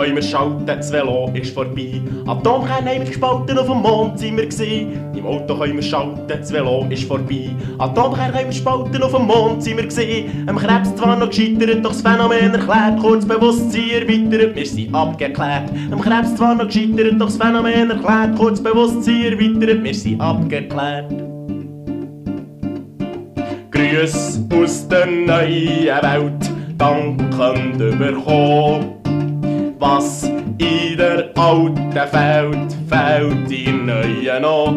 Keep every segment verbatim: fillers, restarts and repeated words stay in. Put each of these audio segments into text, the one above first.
können wir schalten, das Velo ist vorbei. Atomkerne haben wir gespalten, auf dem Mond sind wir gsi. Im Auto können wir schalten, das Velo ist vorbei. Atomkerne haben wir gespalten, auf dem Mond sind wir gsi. Am Krebs zwar noch gescheitert, doch das Phänomen erklärt. Kurz Bewusstsein erweitert, wir sind abgeklärt. Am Krebs zwar noch gescheitert, doch das Phänomen erklärt. Kurz Bewusstsein erweitert, wir sind abgeklärt. Grüß aus der neuen Welt, dankend überkommen. Was in der alten fehlt, fehlt in neuen noch.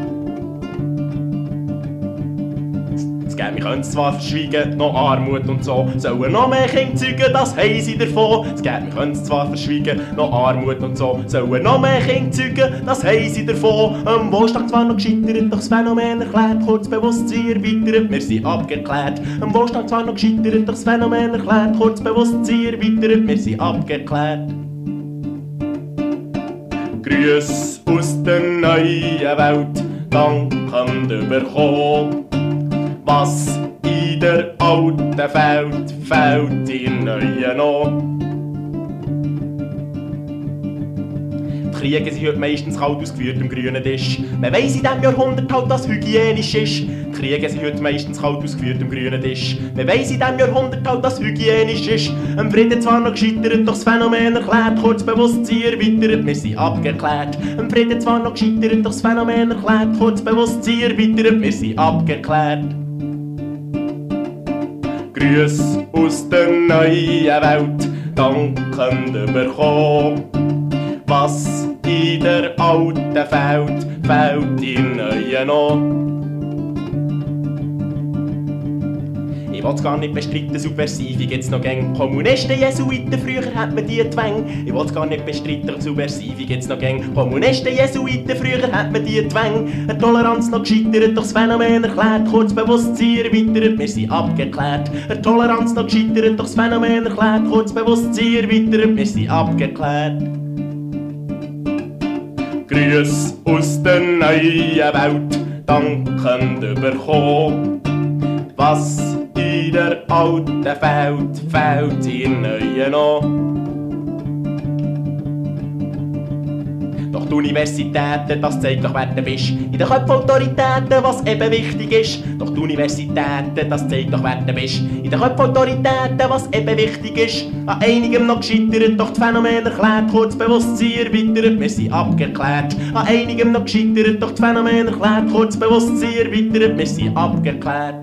Es gibt, wir können es zwar verschweigen, noch Armut und so. Sollen noch mehr Kinder zeugen, das haben sie davon. Es gibt, wir können es zwar verschweigen, noch Armut und so. Sollen noch mehr Kinder zeugen, das haben sie davon. Am Wohlstand zwar noch gescheitert, doch das Phänomen erklärt. Kurz Bewusstsein erweitert, wir sind abgeklärt. Am Wohlstand zwar noch gescheitert, doch das Phänomen erklärt. Kurz Bewusstsein erweitert, wir sind abgeklärt. Grüß aus der neuen Welt, dankend überkommen. Was in der alten fehlt, fehlt in neuen noch. Die Kriege sind heute meistens kalt ausgeführt am grünen Tisch. Man weiss in diesem Jahrhundert halt, dass hygienisch ist. Die Kriege sind heute meistens kalt ausgeführt am grünen Tisch. Man weiss in diesem Jahrhundert halt, dass hygienisch ist. Am Frieden zwar noch gescheitert, doch das Phänomen erklärt. Kurz Bewusstsein erweitert, wir sind abgeklärt. Am Frieden zwar noch gescheitert, doch das Phänomen erklärt. Kurz Bewusstsein erweitert, wir sind abgeklärt. Grüß aus der neuen Welt, dankend überkommen. Was in der alten fehlt, fehlt in neuen noch. Ich will's gar nicht bestreiten, subversive gibt's noch gäng. Kommunisten, Jesuiten, früher hat man die Zwäng. Ich will's gar nicht bestreiten, subversive gibt's noch gäng. Kommunisten, Jesuiten, früher hat man die Zwäng. Eine Toleranz noch gescheitert, doch das Phänomen erklärt. Kurz Bewusstsein erweitert, wir sind abgeklärt. Eine Toleranz noch gescheitert, doch das Phänomen erklärt. Kurz Bewusstsein erweitert, wir sind abgeklärt. Grüß aus der neuen Welt, dankend überkommen. Was in der alten fehlt, fehlt in neuen noch. Doch die Universitäten, das zeigt doch, wer du bist. In den Köpfen Autoritäten, was eben wichtig ist. Doch die Universitäten, das zeigt doch, wer du bist. In den Köpfen Autoritäten, was eben wichtig ist. An einigem noch gescheitert, doch das Phänomen erklärt. Kurz Bewusstsein erweitert, wir sind abgeklärt. An einigem noch gescheitert, doch das Phänomen erklärt. Kurz Bewusstsein erweitert, wir sind abgeklärt.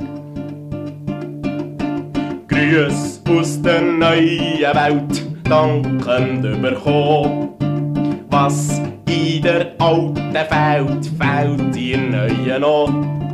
Grüß aus der neuen Welt, dankend überkommen. Was in der alten fehlt, fehlt in neuen noch.